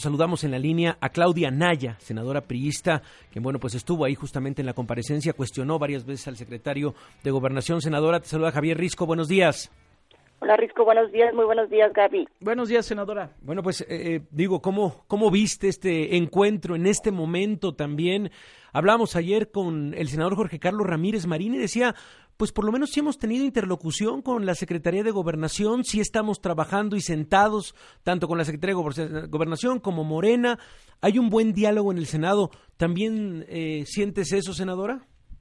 Saludamos en la línea a Claudia Naya, senadora priista, que pues estuvo ahí justamente en la comparecencia, cuestionó varias veces al secretario de Gobernación. Senadora, te saluda Javier Risco, buenos días. Hola Risco, buenos días, muy buenos días Gaby. Buenos días, senadora. Bueno, pues ¿cómo viste este encuentro en este momento también? Hablamos ayer con el senador Jorge Carlos Ramírez Marín y decía, pues por lo menos sí hemos tenido interlocución con la Secretaría de Gobernación, sí estamos trabajando y sentados tanto con la Secretaría de Gobernación como Morena. Hay un buen diálogo en el Senado. ¿También sientes eso, senadora?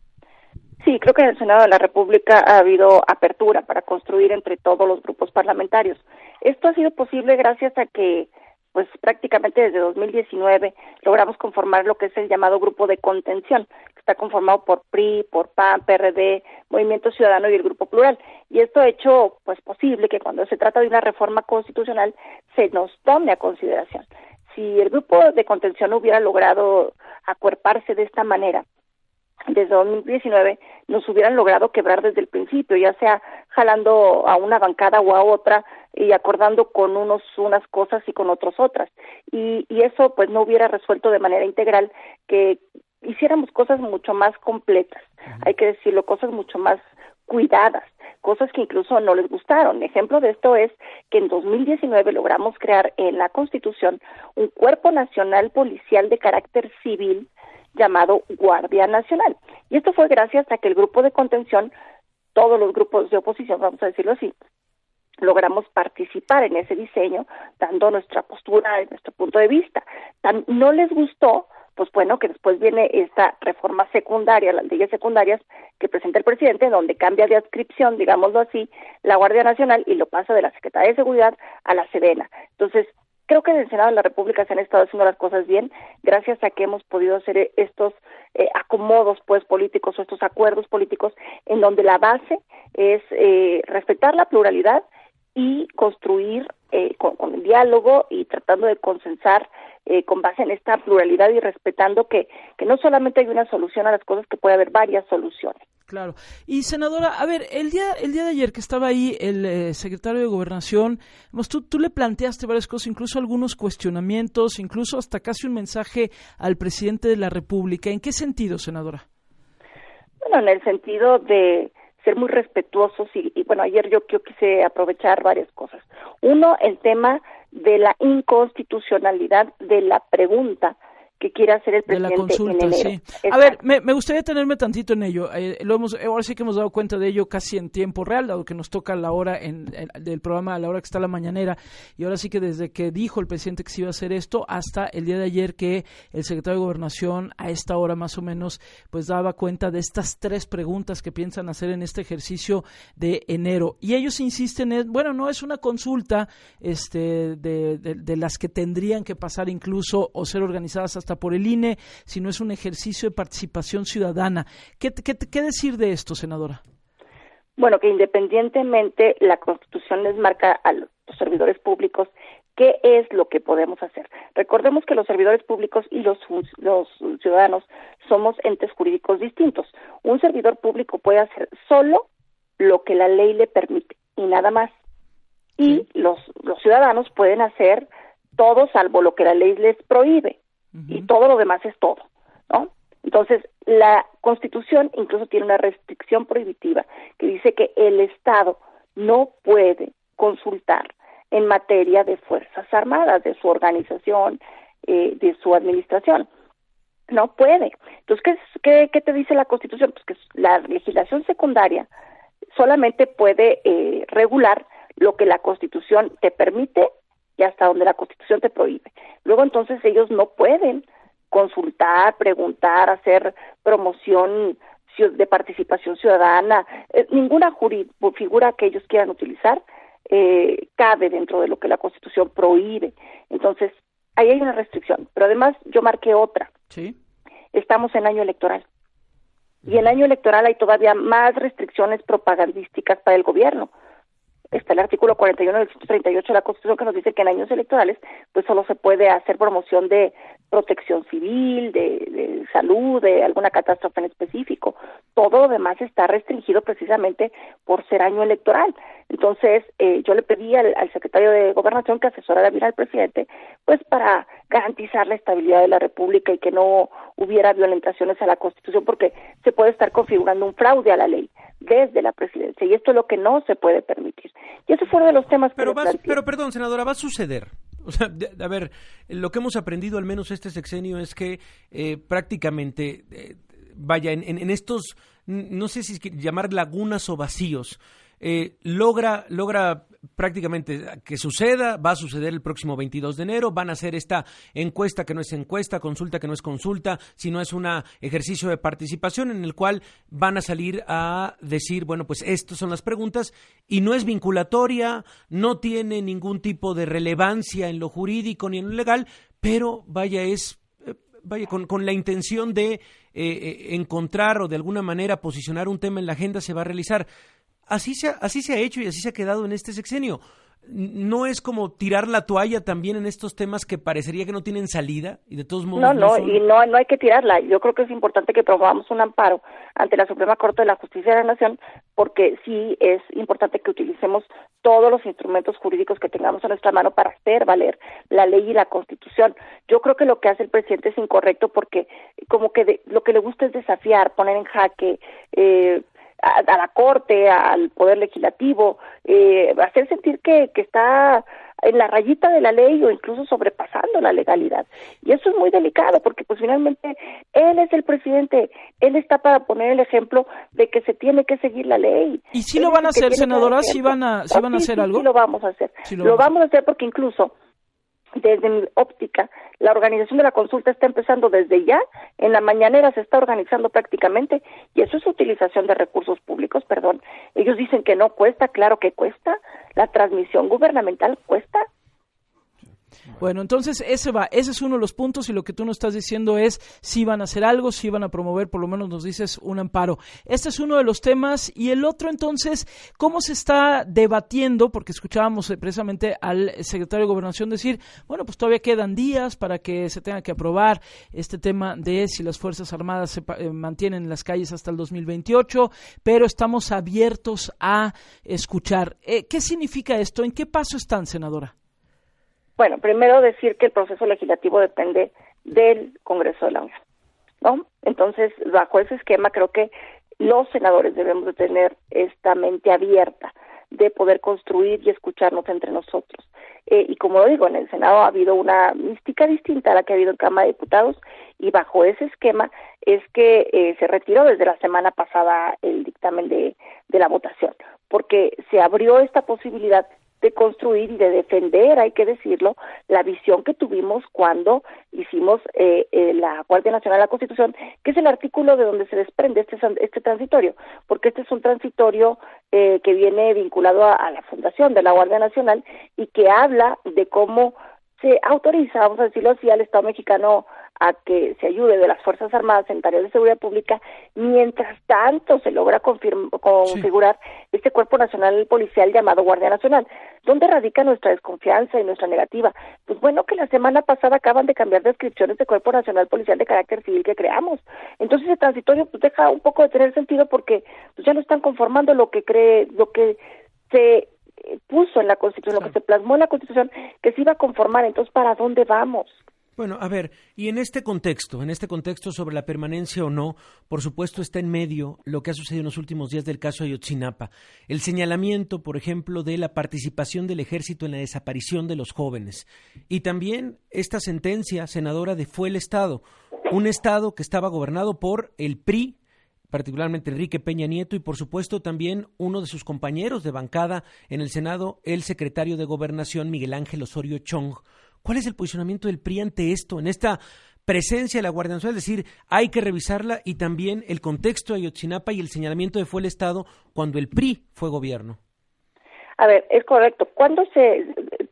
Sí, creo que en el Senado de la República ha habido apertura para construir entre todos los grupos parlamentarios. Esto ha sido posible gracias a que, pues prácticamente desde 2019 logramos conformar lo que es el llamado Grupo de Contención, que está conformado por PRI, por PAN, PRD, Movimiento Ciudadano y el Grupo Plural. Y esto ha hecho pues posible que cuando se trata de una reforma constitucional se nos tome a consideración. Si el Grupo de Contención hubiera logrado acuerparse de esta manera, desde 2019 nos hubieran logrado quebrar desde el principio, ya sea jalando a una bancada o a otra y acordando con unos unas cosas y con otros otras. Y eso pues no hubiera resuelto de manera integral que hiciéramos cosas mucho más completas, hay que decirlo, cosas mucho más cuidadas, cosas que incluso no les gustaron. Ejemplo de esto es que en 2019 logramos crear en la Constitución un Cuerpo Nacional Policial de carácter civil llamado Guardia Nacional. Y esto fue gracias a que el grupo de contención, todos los grupos de oposición, vamos a decirlo así, logramos participar en ese diseño, dando nuestra postura y nuestro punto de vista. No les gustó, pues bueno, que después viene esta reforma secundaria, las leyes secundarias que presenta el presidente, donde cambia de adscripción, digámoslo así, la Guardia Nacional y lo pasa de la Secretaría de Seguridad a la Sedena. Entonces, creo que en el Senado de la República se han estado haciendo las cosas bien, gracias a que hemos podido hacer estos acomodos pues políticos o estos acuerdos políticos en donde la base es respetar la pluralidad y construir con el diálogo y tratando de consensar con base en esta pluralidad y respetando que no solamente hay una solución a las cosas, que puede haber varias soluciones. Claro. Y senadora, a ver, el día de ayer que estaba ahí el secretario de Gobernación, tú le planteaste varias cosas, incluso algunos cuestionamientos, incluso hasta casi un mensaje al presidente de la República. ¿En qué sentido, senadora? Bueno, en el sentido de ser muy respetuosos y bueno, ayer yo quise aprovechar varias cosas. Uno, el tema de la inconstitucionalidad de la pregunta que quiere hacer el presidente de la consulta, en enero. Sí. A ver, me gustaría tenerme tantito en ello. Ahora sí que hemos dado cuenta de ello casi en tiempo real, dado que nos toca la hora del programa, a la hora que está la mañanera, y ahora sí que desde que dijo el presidente que se iba a hacer esto, hasta el día de ayer que el secretario de Gobernación a esta hora más o menos, pues daba cuenta de estas 3 preguntas que piensan hacer en este ejercicio de enero. Y ellos insisten no es una consulta de las que tendrían que pasar incluso o ser organizadas hasta por el INE, sino es un ejercicio de participación ciudadana. ¿Qué decir de esto, senadora? Bueno, que independientemente la Constitución les marca a los servidores públicos qué es lo que podemos hacer. Recordemos que los servidores públicos y los ciudadanos somos entes jurídicos distintos. Un servidor público puede hacer solo lo que la ley le permite y nada más. Y los ciudadanos pueden hacer todo salvo lo que la ley les prohíbe. Y todo lo demás es todo, ¿no? Entonces, la Constitución incluso tiene una restricción prohibitiva que dice que el Estado no puede consultar en materia de Fuerzas Armadas, de su organización, de su administración. No puede. Entonces, ¿qué te dice la Constitución? Pues que la legislación secundaria solamente puede regular lo que la Constitución te permite y hasta donde la Constitución te prohíbe. Luego entonces ellos no pueden consultar, preguntar, hacer promoción de participación ciudadana, ninguna figura que ellos quieran utilizar cabe dentro de lo que la Constitución prohíbe. Entonces, ahí hay una restricción, pero además yo marqué otra. Sí. Estamos en año electoral. Y en año electoral hay todavía más restricciones propagandísticas para el gobierno. Está el artículo 41 del 138 de la Constitución que nos dice que en años electorales pues solo se puede hacer promoción de protección civil, de salud, de alguna catástrofe en específico. Todo lo demás está restringido precisamente por ser año electoral. Entonces, yo le pedí al secretario de Gobernación que asesorara bien al presidente, pues para garantizar la estabilidad de la República y que no hubiera violentaciones a la Constitución, porque se puede estar configurando un fraude a la ley desde la presidencia, y esto es lo que no se puede permitir. Y eso fue uno de los temas que pero perdón, senadora, va a suceder. O sea, a ver, lo que hemos aprendido al menos este sexenio es que prácticamente, vaya, en estos, no sé si llamar lagunas o vacíos, logra prácticamente que suceda, va a suceder el próximo 22 de enero, van a hacer esta encuesta que no es encuesta, consulta que no es consulta, sino es un ejercicio de participación en el cual van a salir a decir, bueno, pues estas son las preguntas y no es vinculatoria, no tiene ningún tipo de relevancia en lo jurídico ni en lo legal, pero vaya, con la intención de encontrar o de alguna manera posicionar un tema en la agenda se va a realizar. Así se ha hecho y así se ha quedado en este sexenio. ¿No es como tirar la toalla también en estos temas que parecería que no tienen salida y de todos modos no hay que tirarla? Yo creo que es importante que promovamos un amparo ante la Suprema Corte de la Justicia de la Nación, porque sí es importante que utilicemos todos los instrumentos jurídicos que tengamos a nuestra mano para hacer valer la ley y la Constitución. Yo creo que lo que hace el presidente es incorrecto, porque como que lo que le gusta es desafiar, poner en jaque a la Corte, al Poder Legislativo, hacer sentir que está en la rayita de la ley o incluso sobrepasando la legalidad. Y eso es muy delicado, porque pues finalmente él es el presidente, él está para poner el ejemplo de que se tiene que seguir la ley. ¿Y si lo van a hacer, senadora? ¿Sí van a hacer algo? Sí, lo vamos a hacer. Lo vamos a hacer porque incluso desde mi óptica, la organización de la consulta está empezando desde ya, en la mañanera se está organizando prácticamente, y eso es utilización de recursos públicos, perdón. Ellos dicen que no cuesta, claro que cuesta, la transmisión gubernamental cuesta. Bueno, entonces ese es uno de los puntos, y lo que tú nos estás diciendo es si van a hacer algo, si van a promover, por lo menos nos dices, un amparo. Este es uno de los temas, y el otro entonces, ¿cómo se está debatiendo? Porque escuchábamos precisamente al secretario de Gobernación decir, bueno, pues todavía quedan días para que se tenga que aprobar este tema de si las Fuerzas Armadas se mantienen en las calles hasta el 2028, pero estamos abiertos a escuchar. ¿Qué significa esto? ¿En qué paso están, senadora? Bueno, primero decir que el proceso legislativo depende del Congreso de la Unión, ¿no? Entonces, bajo ese esquema, creo que los senadores debemos de tener esta mente abierta de poder construir y escucharnos entre nosotros. Y como lo digo, en el Senado ha habido una mística distinta a la que ha habido en Cámara de Diputados, y bajo ese esquema es que se retiró desde la semana pasada el dictamen de la votación, porque se abrió esta posibilidad de construir y de defender, hay que decirlo, la visión que tuvimos cuando hicimos la Guardia Nacional de la Constitución, que es el artículo de donde se desprende este transitorio, porque este es un transitorio que viene vinculado a la fundación de la Guardia Nacional y que habla de cómo se autoriza, vamos a decirlo así, al Estado mexicano a que se ayude de las Fuerzas Armadas en tareas de seguridad pública, mientras tanto se logra configurar este Cuerpo Nacional Policial llamado Guardia Nacional. ¿Dónde radica nuestra desconfianza y nuestra negativa? Pues bueno, que la semana pasada acaban de cambiar descripciones de Cuerpo Nacional Policial de carácter civil que creamos. Entonces el transitorio pues deja un poco de tener sentido, porque pues ya no están conformando lo que se puso en la Constitución, lo que se plasmó en la Constitución, que se iba a conformar. Entonces, ¿para dónde vamos? Bueno, a ver, y en este contexto sobre la permanencia o no, por supuesto está en medio lo que ha sucedido en los últimos días del caso Ayotzinapa, el señalamiento, por ejemplo, de la participación del ejército en la desaparición de los jóvenes, y también esta sentencia, senadora, de Fue el Estado, un Estado que estaba gobernado por el PRI, particularmente Enrique Peña Nieto, y por supuesto también uno de sus compañeros de bancada en el Senado, el secretario de Gobernación, Miguel Ángel Osorio Chong. ¿Cuál es el posicionamiento del PRI ante esto, en esta presencia de la Guardia Nacional? Es decir, hay que revisarla, y también el contexto de Ayotzinapa y el señalamiento de Fue el Estado cuando el PRI fue gobierno. A ver, es correcto. ¿Cuándo se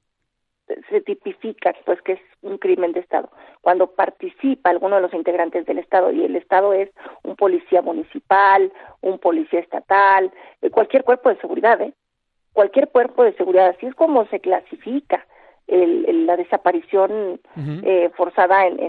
tipifica pues que es un crimen de Estado? Cuando participa alguno de los integrantes del Estado, y el Estado es un policía municipal, un policía estatal, cualquier cuerpo de seguridad, cualquier cuerpo de seguridad. Así es como se clasifica la desaparición forzada en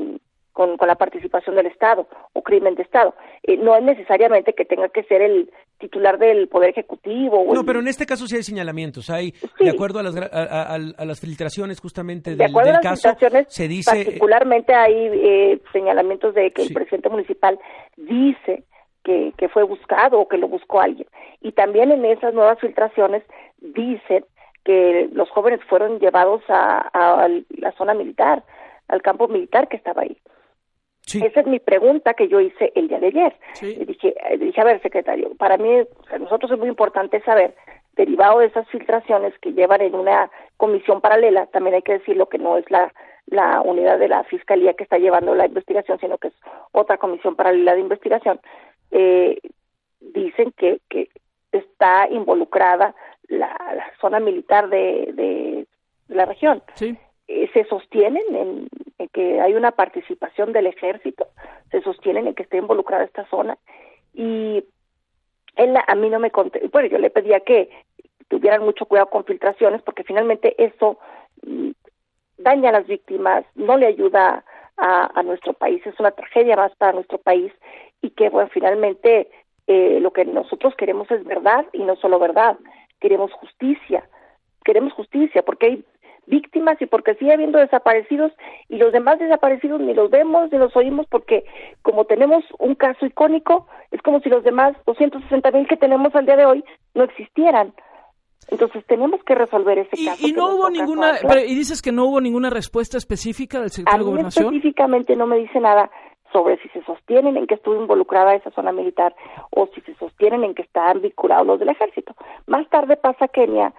con la participación del Estado o crimen de Estado. No es necesariamente que tenga que ser el titular del Poder Ejecutivo. No, pero en este caso sí hay señalamientos. Hay, sí, de acuerdo a las filtraciones justamente del caso, se dice... Particularmente hay señalamientos de que el presidente municipal dice que fue buscado o que lo buscó alguien. Y también en esas nuevas filtraciones dicen que los jóvenes fueron llevados a la zona militar, al campo militar que estaba ahí. Sí. Esa es mi pregunta que yo hice el día de ayer. Sí. Le dije, a ver, secretario, para mí, a nosotros es muy importante saber, derivado de esas filtraciones que llevan en una comisión paralela, también hay que decirlo que no es la unidad de la Fiscalía que está llevando la investigación, sino que es otra comisión paralela de investigación, dicen que está involucrada la zona militar de la región. Sí. Se sostienen en que hay una participación del ejército, se sostienen en que esté involucrada esta zona, y él a mí no me conté, bueno, yo le pedía que tuvieran mucho cuidado con filtraciones, porque finalmente eso daña a las víctimas, no le ayuda a nuestro país, es una tragedia más para nuestro país, y que bueno, finalmente lo que nosotros queremos es verdad, y no solo verdad, queremos justicia, porque hay víctimas y porque sigue habiendo desaparecidos, y los demás desaparecidos ni los vemos ni los oímos, porque como tenemos un caso icónico, es como si los demás 260,000 que tenemos al día de hoy no existieran. Entonces tenemos que resolver ese caso. Y no hubo ninguna, y dices que no hubo ninguna respuesta específica del secretario de Gobernación. Específicamente no me dice nada sobre si se sostienen en que estuvo involucrada esa zona militar o si se sostienen en que están vinculados los del ejército. Más tarde pasa Kenia,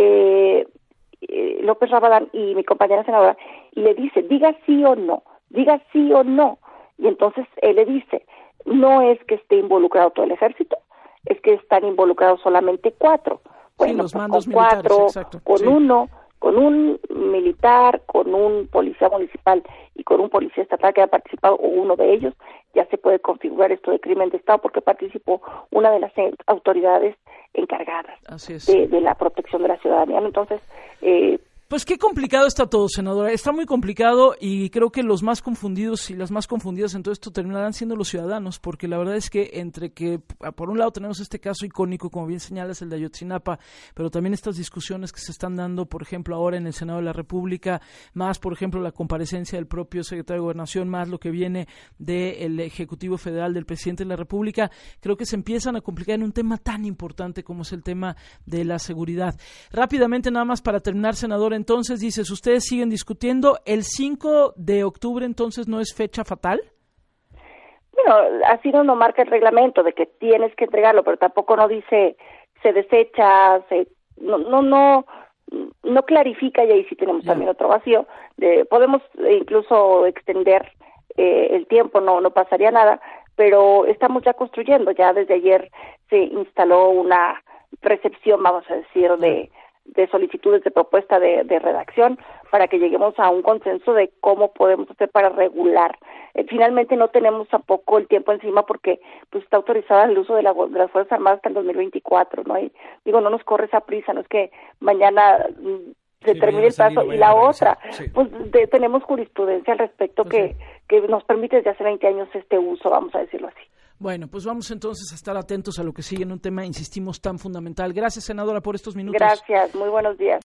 López Rabadán y mi compañera senadora, y le dice, diga sí o no, y entonces él le dice, no es que esté involucrado todo el ejército, es que están involucrados solamente 4. Bueno, sí, los mandos con 4, militares, exacto. Con uno, con un militar, con un policía municipal y con un policía estatal que haya participado, o uno de ellos, ya se puede configurar esto de crimen de Estado porque participó una de las autoridades encargadas de la protección de la ciudadanía. Entonces, pues qué complicado está todo, senadora. Está muy complicado, y creo que los más confundidos y las más confundidas en todo esto terminarán siendo los ciudadanos, porque la verdad es que entre que, por un lado, tenemos este caso icónico, como bien señalas, el de Ayotzinapa, pero también estas discusiones que se están dando, por ejemplo, ahora en el Senado de la República, más, por ejemplo, la comparecencia del propio secretario de Gobernación, más lo que viene del Ejecutivo Federal, del presidente de la República, creo que se empiezan a complicar en un tema tan importante como es el tema de la seguridad. Rápidamente, nada más para terminar, senadora, entonces dices, ustedes siguen discutiendo, ¿el 5 de octubre entonces no es fecha fatal? Bueno, así no marca el reglamento de que tienes que entregarlo, pero tampoco no dice se desecha, no clarifica, y ahí sí tenemos también otro vacío. Podemos incluso extender el tiempo, no pasaría nada, pero estamos ya construyendo, ya desde ayer se instaló una recepción, vamos a decir, de solicitudes de propuesta de redacción para que lleguemos a un consenso de cómo podemos hacer para regular. Finalmente no tenemos tampoco el tiempo encima porque pues está autorizado el uso de las Fuerzas Armadas hasta el 2024, ¿no? Y, no nos corre esa prisa, no es que mañana se termine el plazo. Y la otra, pues tenemos jurisprudencia al respecto que nos permite desde hace 20 años este uso, vamos a decirlo así. Bueno, pues vamos entonces a estar atentos a lo que sigue en un tema, insistimos, tan fundamental. Gracias, senadora, por estos minutos. Gracias, muy buenos días.